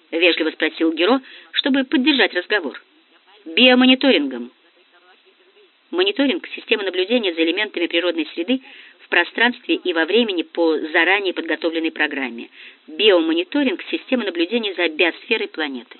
— вежливо спросил Геро, чтобы поддержать разговор. «Биомониторингом». Мониторинг — система наблюдения за элементами природной среды в пространстве и во времени по заранее подготовленной программе. Биомониторинг — система наблюдения за биосферой планеты.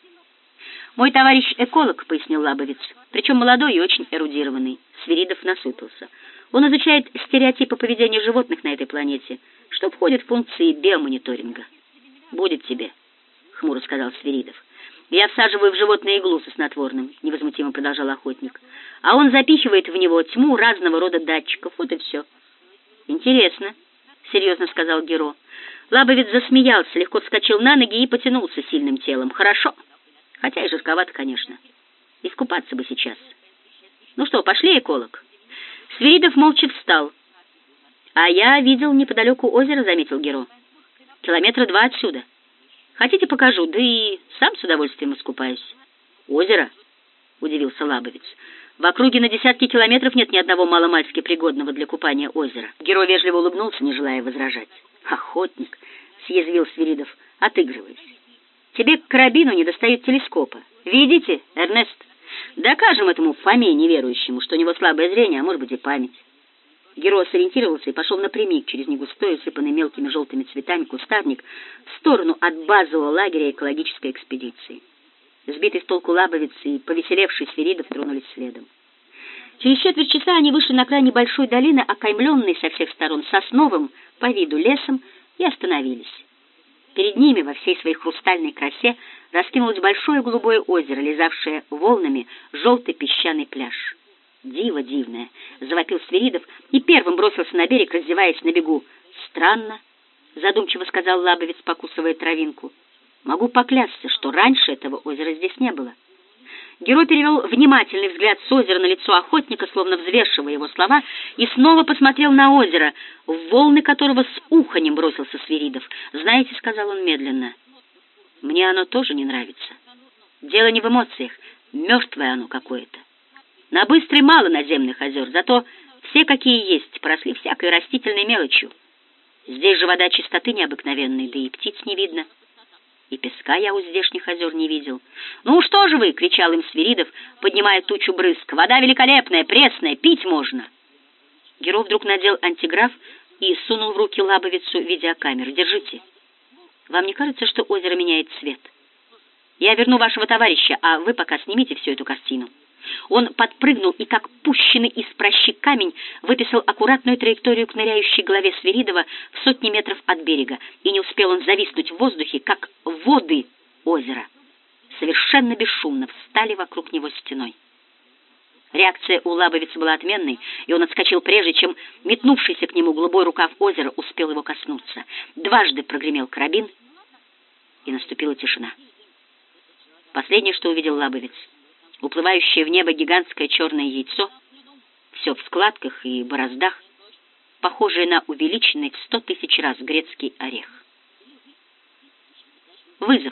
«Мой товарищ эколог», — пояснил Лабовец, причем молодой и очень эрудированный. Свиридов насупился. «Он изучает стереотипы поведения животных на этой планете, что входит в функции биомониторинга». «Будет тебе», — хмуро сказал Свиридов. «Я всаживаю в животное иглу со снотворным», — невозмутимо продолжал охотник. «А он запихивает в него тьму разного рода датчиков. Вот и все». «Интересно», — серьезно сказал Геро. Лабовец засмеялся, легко вскочил на ноги и потянулся сильным телом. «Хорошо. Хотя и жарковато, конечно. Искупаться бы сейчас. Ну что, пошли, эколог?» Свиридов молча встал. «А я видел неподалеку озеро», — заметил Геро. «Километра 2 отсюда. Хотите, покажу, да и сам с удовольствием искупаюсь». «Озеро?» — удивился Лабовец. «В округе на десятки километров нет ни одного маломальски пригодного для купания озера». Геро вежливо улыбнулся, не желая возражать. «Охотник», — съязвил Свиридов, отыгрываясь. «Тебе к карабину недостает телескопа. Видите, Эрнест? Докажем этому Фоме неверующему, что у него слабое зрение, а может быть и память». Геро сориентировался и пошел напрямик через негустой, усыпанный мелкими желтыми цветами кустарник в сторону от базового лагеря экологической экспедиции. Сбитый с толку Лабовец и повеселевший Свиридов тронулись следом. Через четверть часа они вышли на край небольшой долины, окаймленной со всех сторон сосновым по виду лесом, и остановились. Перед ними во всей своей хрустальной красе раскинулось большое голубое озеро, лизавшее волнами желтый песчаный пляж. «Диво дивное!» — завопил Свиридов и первым бросился на берег, раздеваясь на бегу. «Странно», — задумчиво сказал Лабовец, покусывая травинку. «Могу поклясться, что раньше этого озера здесь не было». Герой перевел внимательный взгляд с озера на лицо охотника, словно взвешивая его слова, и снова посмотрел на озеро, в волны которого с уханьем бросился Свиридов. «Знаете», — сказал он медленно, — «мне оно тоже не нравится. Дело не в эмоциях, мертвое оно какое-то. На Быстрой мало наземных озер, зато все, какие есть, поросли всякой растительной мелочью. Здесь же вода чистоты необыкновенной, да и птиц не видно. И песка я у здешних озер не видел». «Ну что же вы!» — кричал им Свиридов, поднимая тучу брызг. «Вода великолепная, пресная, пить можно!» Геро вдруг надел антиграф и сунул в руки Лабовицу видеокамеру. «Держите. Вам не кажется, что озеро меняет цвет? Я верну вашего товарища, а вы пока снимите всю эту картину». Он подпрыгнул и, как пущенный из пращи камень, выписал аккуратную траекторию к ныряющей голове Свиридова в сотни метров от берега, и не успел он зависнуть в воздухе, как воды озера совершенно бесшумно встали вокруг него стеной. Реакция у Лабовица была отменной, и он отскочил прежде, чем метнувшийся к нему голубой рукав озера успел его коснуться. Дважды прогремел карабин, и наступила тишина. Последнее, что увидел Лабовец — уплывающее в небо гигантское черное яйцо, все в складках и бороздах, похожее на увеличенный в 100 000 раз грецкий орех. Вызов.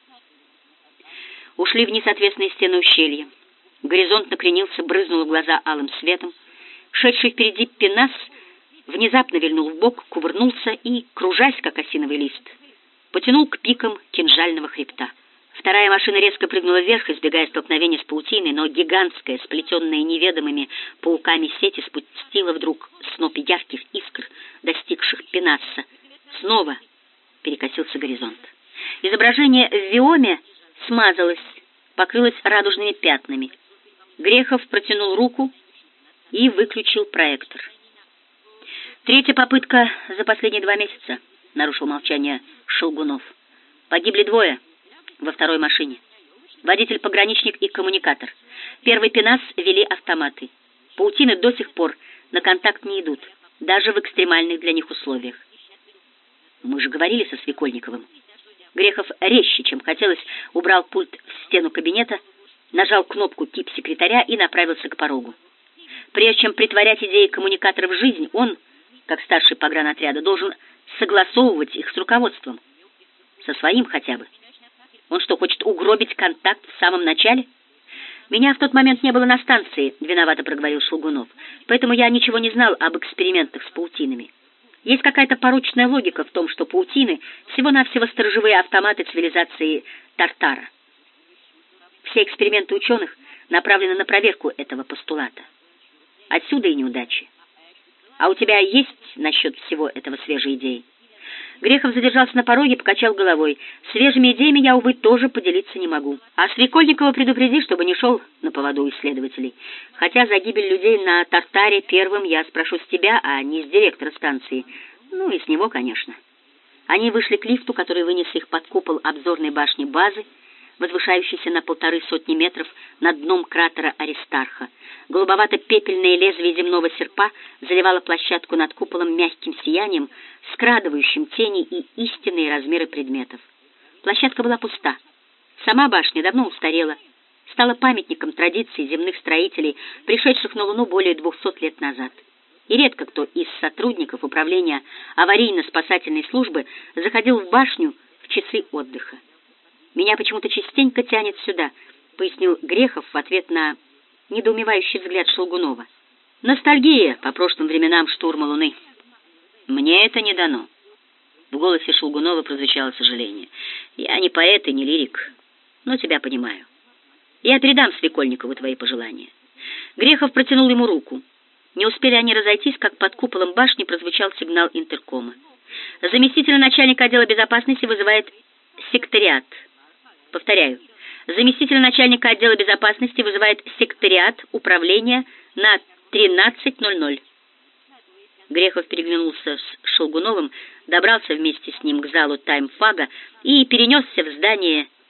Ушли вниз отвесные стены ущелья. Горизонт накренился, брызнул в глаза алым светом. Шедший впереди Пенас внезапно вильнул вбок, кувырнулся и, кружась, как осиновый лист, потянул к пикам кинжального хребта. Вторая машина резко прыгнула вверх, избегая столкновения с паутиной, но гигантская, сплетенная неведомыми пауками сети, спустила вдруг сноп ярких искр, достигших Пенасса. Снова перекосился горизонт. Изображение в виоме смазалось, покрылось радужными пятнами. Грехов протянул руку и выключил проектор. «Третья попытка за последние 2 месяца», — нарушил молчание Шелгунов. «Погибли 2 во второй машине. Водитель-пограничник и коммуникатор. Первый Пенас вели автоматы. Паутины до сих пор на контакт не идут, даже в экстремальных для них условиях. Мы же говорили со Свекольниковым». Грехов резче, чем хотелось, убрал пульт в стену кабинета, нажал кнопку тип-секретаря и направился к порогу. Прежде чем притворять идеи коммуникатора в жизнь, он, как старший погранотряда, должен согласовывать их с руководством. Со своим хотя бы. Он что, хочет угробить контакт в самом начале? «Меня в тот момент не было на станции», — виновато проговорил Шелгунов, «поэтому я ничего не знал об экспериментах с паутинами. Есть какая-то порочная логика в том, что паутины всего-навсего сторожевые автоматы цивилизации Тартара. Все эксперименты ученых направлены на проверку этого постулата. Отсюда и неудачи. А у тебя есть насчет всего этого свежие идеи? Грехов задержался на пороге, покачал головой. Свежими идеями я, увы, тоже поделиться не могу. А Свекольникова предупреди, чтобы не шел на поводу исследователей. Хотя за гибель людей на Тартаре первым я спрошу с тебя, а не с директора станции. Ну и с него, конечно. Они вышли к лифту, который вынес их под купол обзорной башни базы, возвышающейся на 150 метров над дном кратера Аристарха. Голубовато-пепельное лезвие земного серпа заливало площадку над куполом мягким сиянием, скрадывающим тени и истинные размеры предметов. Площадка была пуста. Сама башня давно устарела, стала памятником традиций земных строителей, пришедших на Луну более 200 лет назад. И редко кто из сотрудников управления аварийно-спасательной службы заходил в башню в часы отдыха. «Меня почему-то частенько тянет сюда», — пояснил Грехов в ответ на недоумевающий взгляд Шелгунова. «Ностальгия по прошлым временам штурма Луны. Мне это не дано». В голосе Шелгунова прозвучало сожаление. «Я не поэт и не лирик, но тебя понимаю. Я передам Свекольникову твои пожелания». Грехов протянул ему руку. Не успели они разойтись, как под куполом башни прозвучал сигнал интеркома. Заместитель начальника отдела безопасности вызывает секретариат. Повторяю, заместитель начальника отдела безопасности вызывает секретариат управления на 13:00. Грехов переглянулся с Шелгуновым, добрался вместе с ним к залу таймфага и перенесся в здание